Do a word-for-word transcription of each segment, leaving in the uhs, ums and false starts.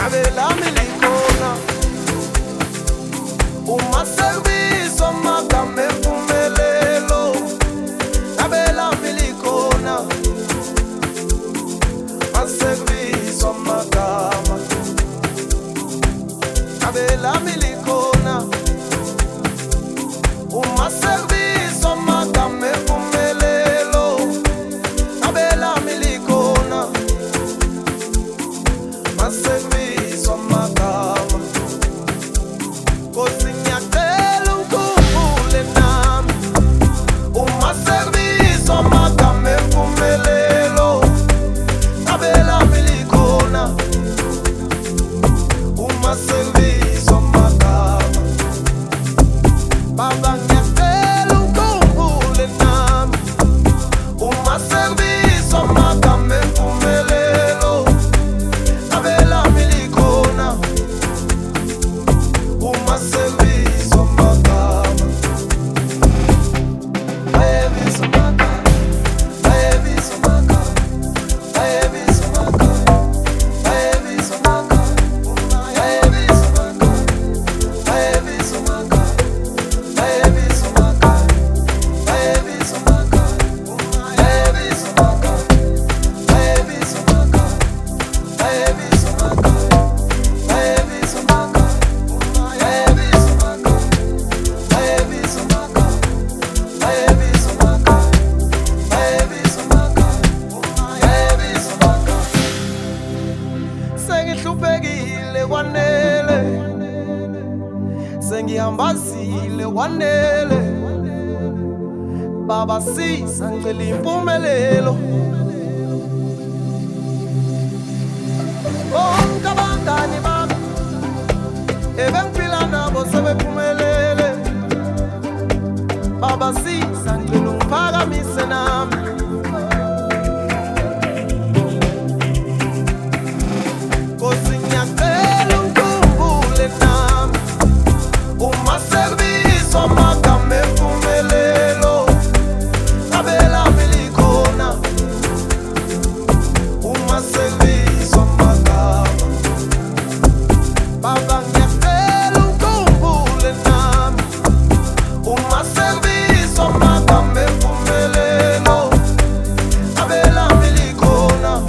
ngabe lami likhona uma service magama empumelelo, ngabe lami likhona ma-service magama, ngabe lami likhona uma service magama empumelelo, ngabe lami likhona ma-service magama. Kosi ngiyacela ukhumbule nami uma service magama empumelelo, ngabe lami likhona uma service magama. Baba ngiyacela ukhumbule nami uma service magama empumelelo, ngabe lami likhona uma service magama. Service magama, service magama, service magama, service magama, service magama, service magama, service magama, service magama, service magama, service magama, service magama, service magama, sengihluphekile kwanele, sengihambazile kwanele, baba siza ngicela impumelelo. Bonke abangani bami ebengiphila nabo sebephumelele, baba siza ngicela ungiphakamise nami. Kosi ngiyacela ukhumbule nami uma service magama empumelelo, ngabe lami likhona uma service magama. Baba ngiyacela ukhumbule nami uma service magama empumelelo, ngabe lami likhona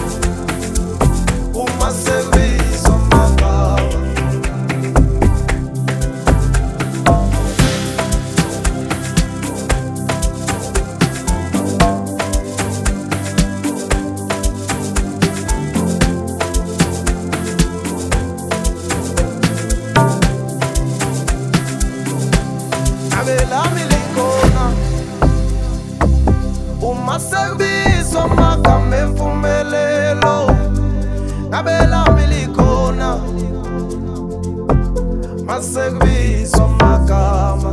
uma service magama. Ngabe lami likhona uma service magama empumelelo, ngabe lami likhona ma-service magama,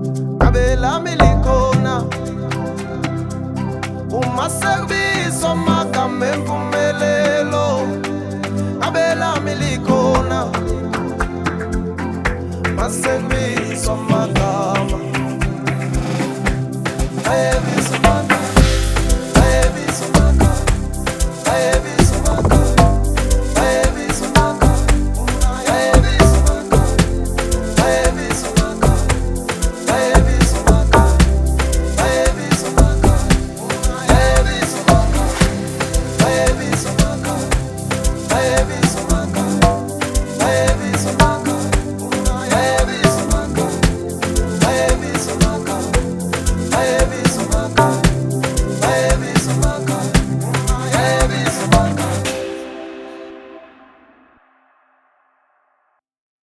ngabe lami likhona uma service